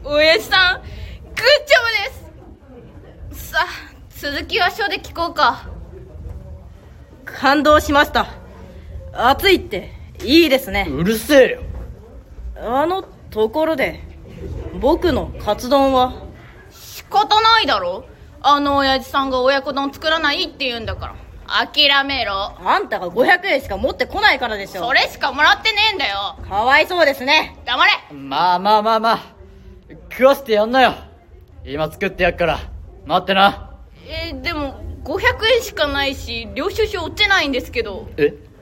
親父さん、グッジョブです。さあ、続きは書で聞こうか。 感動しました。暑いっていいですね。 うるせえよ。 ところで僕のカツ丼は？ 仕方ないだろ。あの親父さんが親子丼作らないって言うんだから諦めろ。 あんたが500円しか持ってこないからでしょ。 それしかもらってねえんだよ。 かわいそうですね。 黙れ。 まあ食わせてやんなよ。今作ってやっから待ってな。 でも500円しかないし領収書落ちないんですけど。 え